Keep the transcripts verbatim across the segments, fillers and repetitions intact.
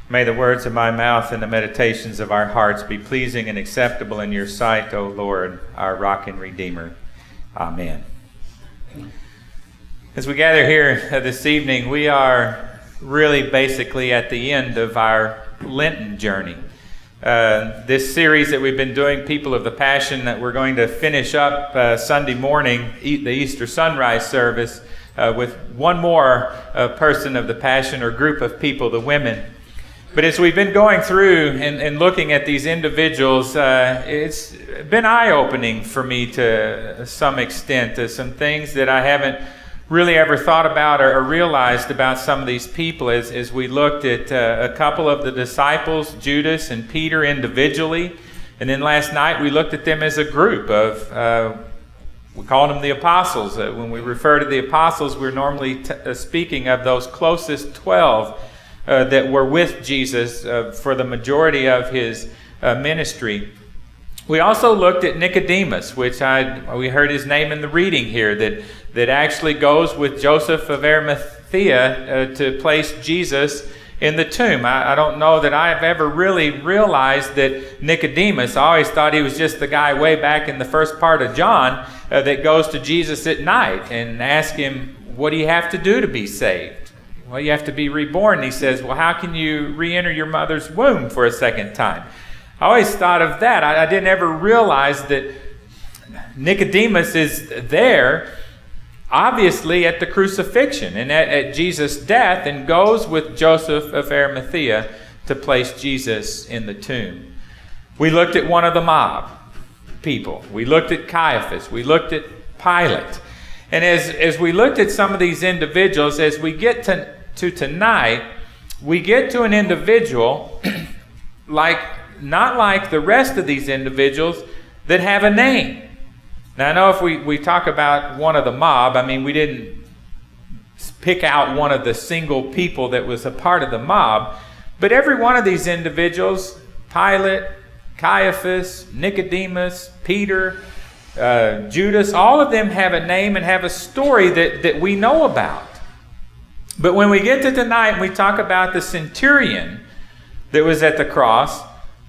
May the words of my mouth and the meditations of our hearts be pleasing and acceptable in your sight, O Lord, our rock and redeemer. Amen. As we gather here this evening, we are really basically at the end of our Lenten journey. Uh, this series that we've been doing, People of the Passion, that we're going to finish up uh, Sunday morning, the Easter sunrise service, uh, with one more uh, person of the Passion or group of people, the women. But as we've been going through and, and looking at these individuals, uh, it's been eye-opening for me to some extent. There's some things that I haven't really ever thought about or, or realized about some of these people as, as we looked at uh, a couple of the disciples, Judas and Peter individually. And then last night we looked at them as a group of, uh, we called them the apostles. Uh, when we refer to the apostles, we're normally t- uh, speaking of those closest twelve Uh, that were with Jesus uh, for the majority of his uh, ministry. We also looked at Nicodemus, which I we heard his name in the reading here, that, that actually goes with Joseph of Arimathea uh, to place Jesus in the tomb. I, I don't know that I've ever really realized that Nicodemus, I always thought he was just the guy way back in the first part of John uh, that goes to Jesus at night and asks him, what do you have to do to be saved? Well, you have to be reborn. And he says, well, how can you re-enter your mother's womb for a second time? I always thought of that. I, I didn't ever realize that Nicodemus is there, obviously, at the crucifixion and at, at Jesus' death, and goes with Joseph of Arimathea to place Jesus in the tomb. We looked at one of the mob people. We looked at Caiaphas. We looked at Pilate. And as, as we looked at some of these individuals, as we get to to tonight, we get to an individual like not like the rest of these individuals that have a name. Now, I know if we, we talk about one of the mob, I mean, we didn't pick out one of the single people that was a part of the mob, but every one of these individuals, Pilate, Caiaphas, Nicodemus, Peter, uh, Judas, all of them have a name and have a story that, that we know about. But when we get to tonight and we talk about the centurion that was at the cross,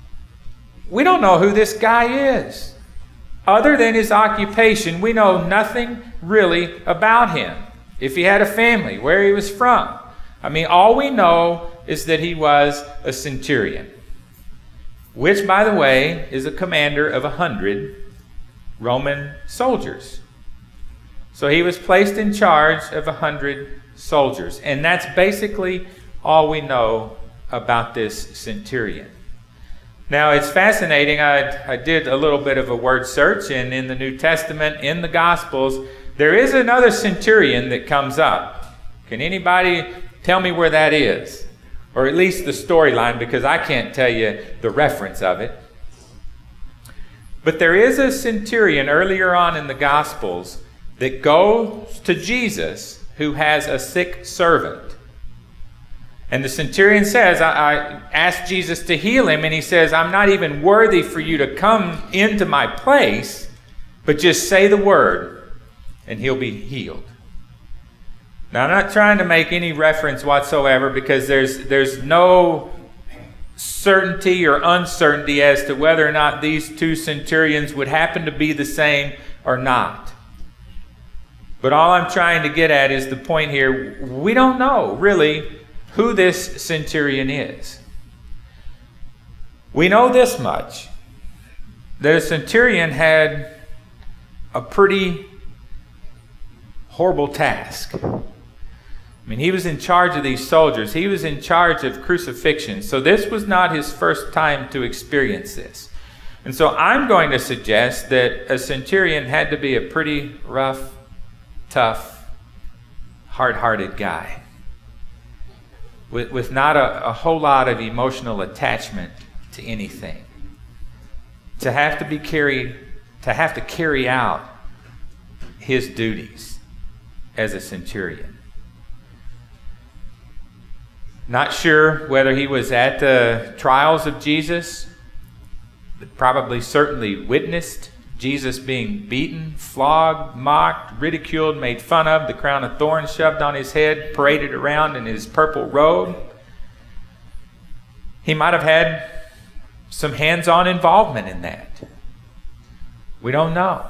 we don't know who this guy is. Other than his occupation, we know nothing really about him. If he had a family, where he was from. I mean, all we know is that he was a centurion, which, by the way, is a commander of a hundred Roman soldiers. So he was placed in charge of a hundred soldiers. And that's basically all we know about this centurion. Now, it's fascinating. I, I did a little bit of a word search, and in the New Testament, in the Gospels, there is another centurion that comes up. Can anybody tell me where that is? Or at least the storyline, because I can't tell you the reference of it. But there is a centurion earlier on in the Gospels that goes to Jesus who has a sick servant. And the centurion says, I, I asked Jesus to heal him, and he says, I'm not even worthy for you to come into my place, but just say the word, and he'll be healed. Now, I'm not trying to make any reference whatsoever, because there's, there's no certainty or uncertainty as to whether or not these two centurions would happen to be the same or not. But all I'm trying to get at is the point here, we don't know really who this centurion is. We know this much, that a centurion had a pretty horrible task. I mean, he was in charge of these soldiers. He was in charge of crucifixion. So this was not his first time to experience this. And so I'm going to suggest that a centurion had to be a pretty rough, tough, hard-hearted guy with, with not a, a whole lot of emotional attachment to anything. To have to be carried, to have to carry out his duties as a centurion. Not sure whether he was at the trials of Jesus, but probably certainly witnessed Jesus being beaten, flogged, mocked, ridiculed, made fun of, the crown of thorns shoved on his head, paraded around in his purple robe. He might have had some hands-on involvement in that. We don't know.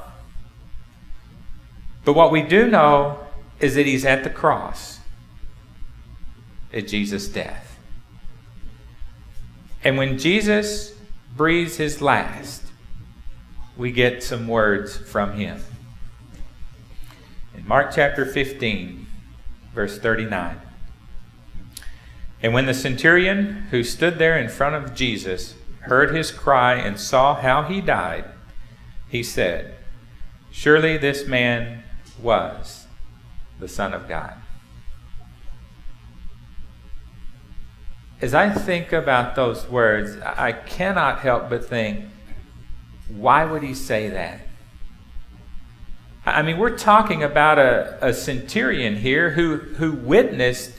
But what we do know is that he's at the cross at Jesus' death. And when Jesus breathes his last, we get some words from him. In Mark chapter fifteen, verse thirty-nine. And when the centurion who stood there in front of Jesus heard his cry and saw how he died, he said, "Surely this man was the Son of God." As I think about those words, I cannot help but think, why would he say that? I mean, we're talking about a, a centurion here who, who witnessed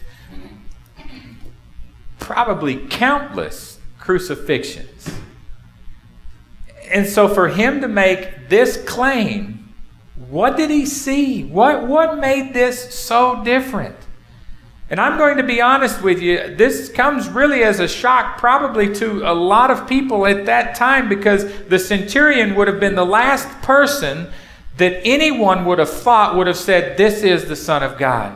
probably countless crucifixions. And so for him to make this claim, what did he see? What, what made this so different? And I'm going to be honest with you, this comes really as a shock probably to a lot of people at that time, because the centurion would have been the last person that anyone would have thought would have said, "This is the Son of God."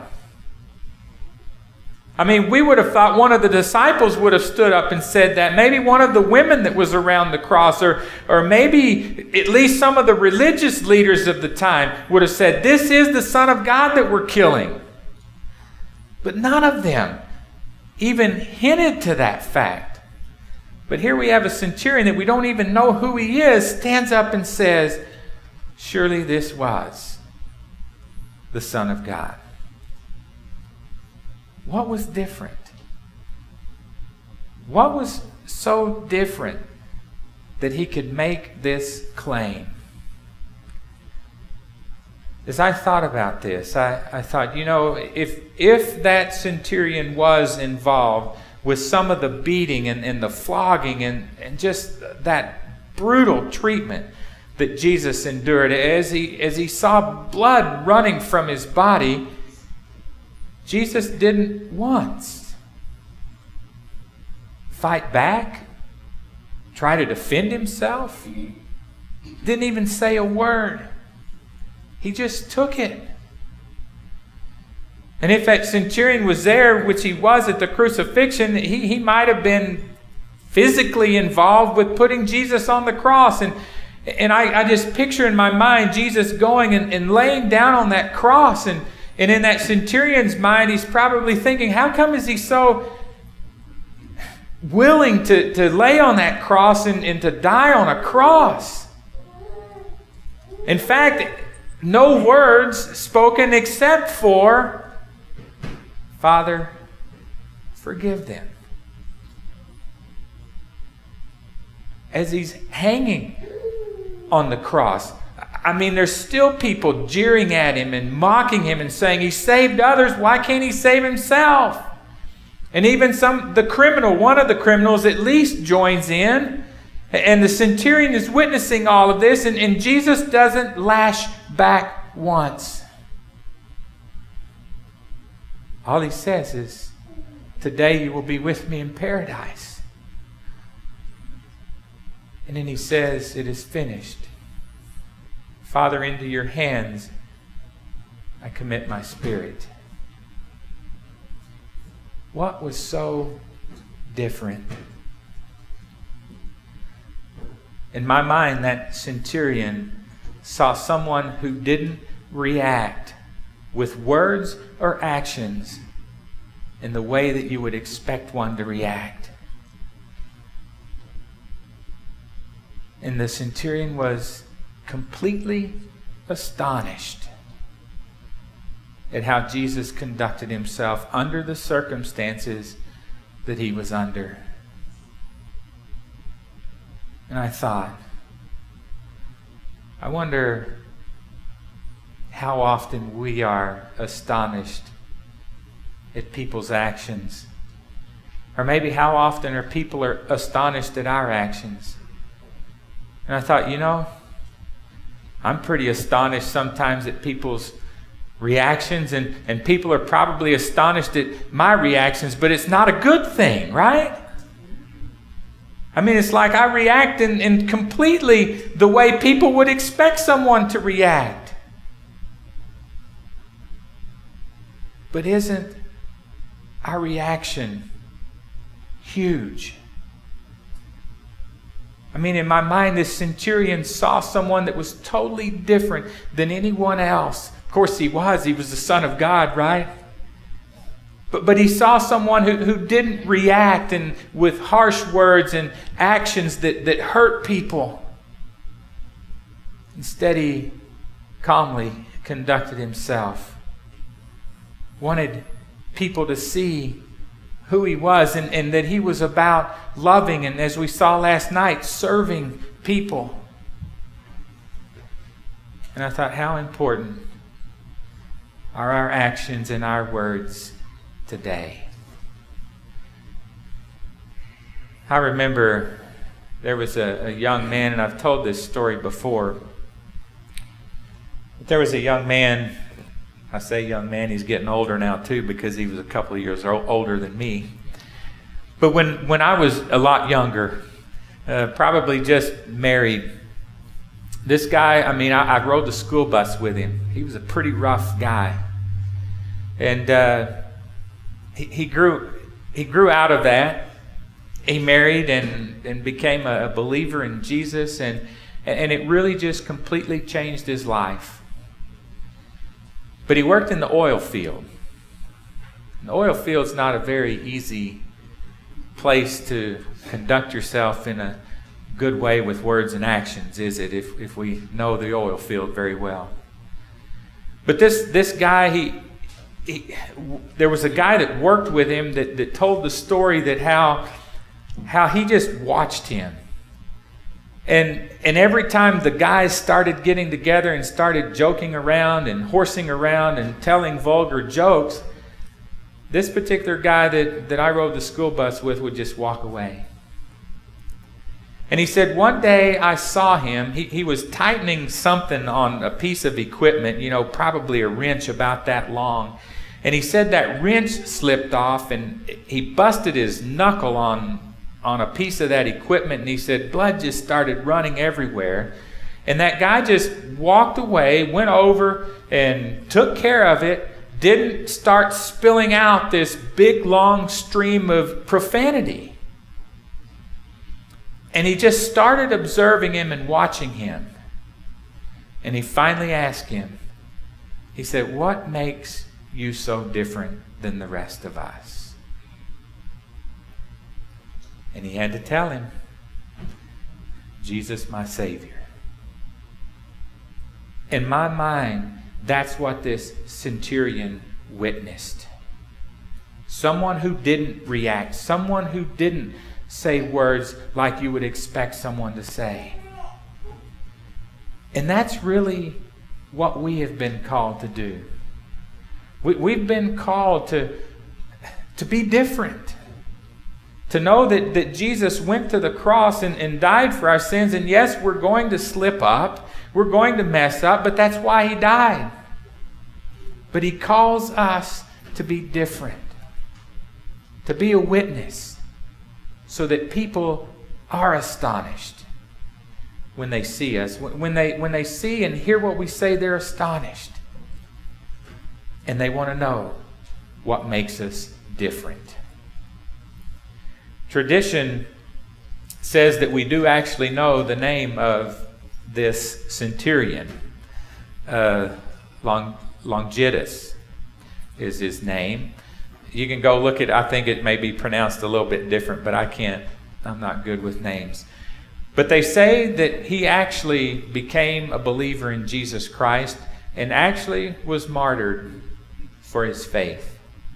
I mean, we would have thought one of the disciples would have stood up and said that. Maybe one of the women that was around the cross, or, or maybe at least some of the religious leaders of the time would have said, "This is the Son of God that we're killing." But none of them even hinted to that fact. But here we have a centurion that we don't even know who he is, stands up and says, "Surely this was the Son of God." What was different? What was so different that he could make this claim? As I thought about this, I, I thought, you know, if if that centurion was involved with some of the beating and, and the flogging and, and just that brutal treatment that Jesus endured, as he as he saw blood running from his body, Jesus didn't once fight back, try to defend himself, didn't even say a word. He just took it. And if that centurion was there, which he was at the crucifixion, he, he might have been physically involved with putting Jesus on the cross. And, and I, I just picture in my mind Jesus going and, and laying down on that cross. And, and in that centurion's mind, he's probably thinking, how come is he so willing to, to lay on that cross and, and to die on a cross? In fact, no words spoken except for, "Father, forgive them." As he's hanging on the cross, I mean, there's still people jeering at him and mocking him and saying, "He saved others, why can't he save himself?" And even some, the criminal, one of the criminals at least joins in. And the centurion is witnessing all of this, and, and Jesus doesn't lash back once. All he says is, "Today you will be with me in paradise." And then he says, "It is finished. Father, into your hands I commit my spirit." What was so different? In my mind, that centurion saw someone who didn't react with words or actions in the way that you would expect one to react. And the centurion was completely astonished at how Jesus conducted himself under the circumstances that he was under. And I thought, I wonder how often we are astonished at people's actions. Or maybe how often are people are astonished at our actions. And I thought, you know, I'm pretty astonished sometimes at people's reactions, and, and people are probably astonished at my reactions, but it's not a good thing, right? I mean, it's like I react in, in completely the way people would expect someone to react. But isn't our reaction huge? I mean, in my mind, this centurion saw someone that was totally different than anyone else. Of course he was. He was the Son of God, right? But, but he saw someone who, who didn't react and with harsh words and actions that, that hurt people. Instead, he calmly conducted himself. Wanted people to see who he was and, and that he was about loving and, as we saw last night, serving people. And I thought, how important are our actions and our words today? I remember there was a, a young man, and I've told this story before. There was a young man, I say young man, he's getting older now too because he was a couple of years o- older than me. But when, when I was a lot younger, uh, probably just married, this guy, I mean, I, I rode the school bus with him. He was a pretty rough guy. And uh, he, he grew he grew out of that. He married and, and became a believer in Jesus, and, and it really just completely changed his life. But he worked in the oil field. The oil field's not a very easy place to conduct yourself in a good way with words and actions, is it, if, if we know the oil field very well. But this, this guy, he, he there was a guy that worked with him that, that told the story that how, how he just watched him. And and every time the guys started getting together and started joking around and horsing around and telling vulgar jokes, this particular guy that, that I rode the school bus with would just walk away. And he said, one day I saw him, he, he was tightening something on a piece of equipment, you know, probably a wrench about that long. And he said that wrench slipped off and he busted his knuckle on on a piece of that equipment, and he said blood just started running everywhere. And that guy just walked away, went over and took care of it, didn't start spilling out this big long stream of profanity. And he just started observing him and watching him. And he finally asked him, he said, what makes you so different than the rest of us? And he had to tell him, Jesus, my Savior. In my mind, that's what this centurion witnessed. Someone who didn't react, someone who didn't say words like you would expect someone to say. And that's really what we have been called to do. We, we've been called to, to be different. To know that, that Jesus went to the cross and, and died for our sins. And yes, we're going to slip up. We're going to mess up. But that's why he died. But he calls us to be different. To be a witness. So that people are astonished when they see us. When they, when they see and hear what we say, they're astonished. And they want to know what makes us different. Tradition says that we do actually know the name of this centurion. Uh, Long, Longitus is his name. You can go look at, I think it may be pronounced a little bit different, but I can't, I'm not good with names. But they say that he actually became a believer in Jesus Christ and actually was martyred for his faith.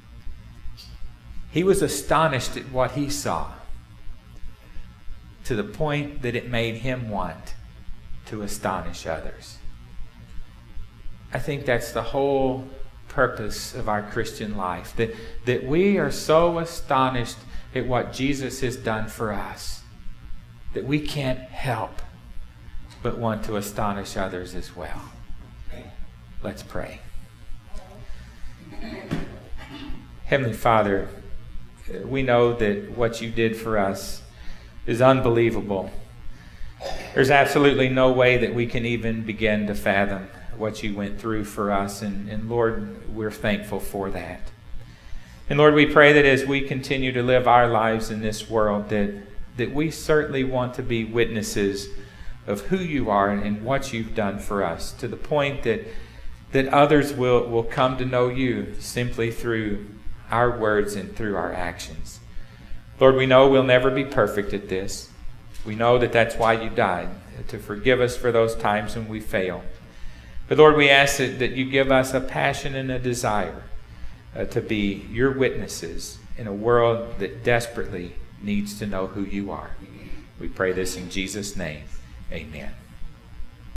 He was astonished at what he saw to the point that it made him want to astonish others. I think that's the whole purpose of our Christian life, that, that we are so astonished at what Jesus has done for us that we can't help but want to astonish others as well. Let's pray. Heavenly Father, we know that what you did for us is unbelievable. There's absolutely no way that we can even begin to fathom what you went through for us. And, and Lord, we're thankful for that. And Lord, we pray that as we continue to live our lives in this world, that, that we certainly want to be witnesses of who you are and what you've done for us, to the point that, that others will, will come to know you simply through our words and through our actions. Lord, we know we'll never be perfect at this. We know that that's why you died, to forgive us for those times when we fail. But Lord, we ask that, that you give us a passion and a desire uh, to be your witnesses in a world that desperately needs to know who you are. We pray this in Jesus' name. Amen.